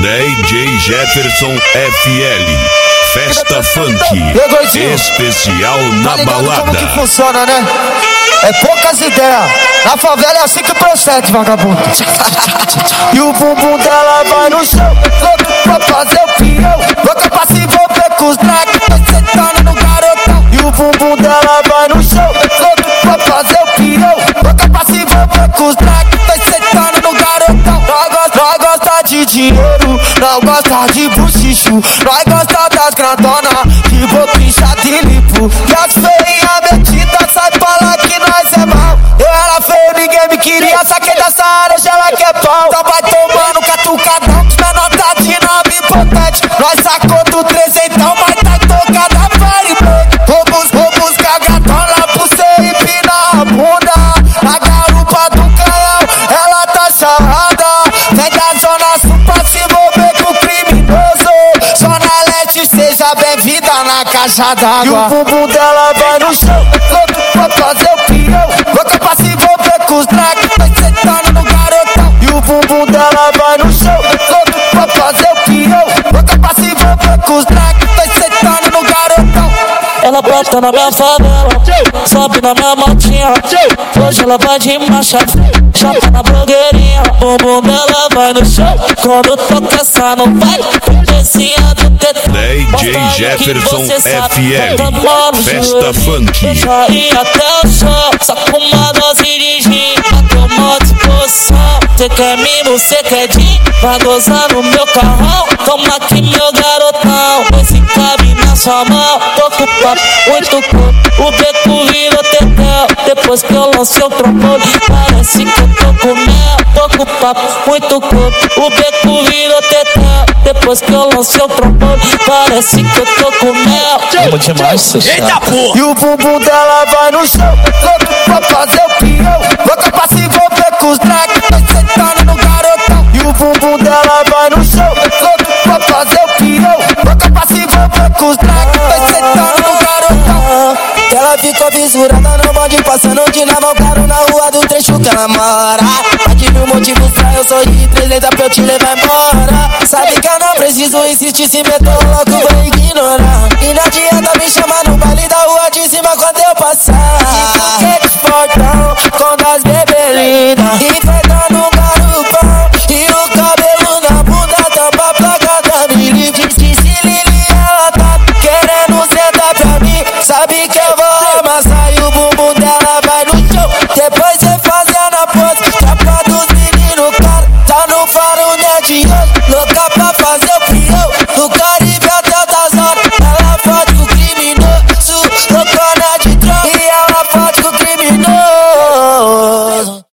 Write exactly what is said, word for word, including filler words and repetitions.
D J Jefferson F L, Festa Funk, especial na balada. Como que funciona, né? É poucas ideias. Na favela é assim que procede, vagabundo. E o bumbum dela vai no chão, louco pra fazer o peão, louca pra se envolver com os drag, tá sentando no garotão. E o bumbum dela vai no chão, louco pra fazer o peão, louca pra se envolver com os drag, tá sentando no garotão. Nós gosta de dinheiro, não gosta de buchicho, nós gosta das grandonas, de boca inchada e limpo. E as feinhas metidas sai pra lá que nós é mal. Eu era feio, ninguém me queria, saquei dessa área, já ela quer pau. Então vai tomando catucadão, os menor tá de nome importante. Nós sacou do trezentão, mas tá tocada pare play. Roubos, roubos, cagadão lá pro cê empinar a bunda. Na garupa do canhão, ela tá sarrada. Vem da zona sul pra se envolver com o criminoso. Zona leste, seja bem-vinda na caixa d'água. E o bumbum dela vai no chão, louco pra fazer o peão, louca pra se envolver com os drag, tá sentando no garotão. E o bumbum dela vai no chão, louco pra fazer o peão, louca pra se envolver com os drag, tá sentando no garotão. Ela bota na minha favela, sobe na minha motinha. Hoje ela vai de marcha, chapa na blogueirinha. O bumbum dela vai no chão, quando toca essa não vai. Descia do teto, D J Jefferson F L, Festa Funk. Deixa ir até o chão, só com uma dose de gin, bateu uma disposição. Cê quer mimo, cê quer gin, vai gozar no meu carrão. Toma aqui meu garotão, esse cabe na sua mão. Tô com papo, muito corpo, o beco virou tetel. Depois que eu lancei o trombone, parece que eu tô com mel. Tô com papo, muito corpo, o beco virou tetel. Depois que eu lancei o trombone, parece que eu tô com mel. Amo demais, seu chato. E o bumbum dela vai no chão, louco pra fazer o peão, louca pra se envolver com os drag, tá sentando no garotão. E o bumbum dela vai no chão, louco pra fazer o peão, louca pra se envolver com os drag, tá sentando no garotão. Ela ficou visurada no bonde, passando de naval caro na rua do trecho que ela mora. Aqui mil motivos pra eu sorrir, três pra eu te levar embora. Sabe que eu não preciso insistir, se meter logo vou ignorar. E não adianta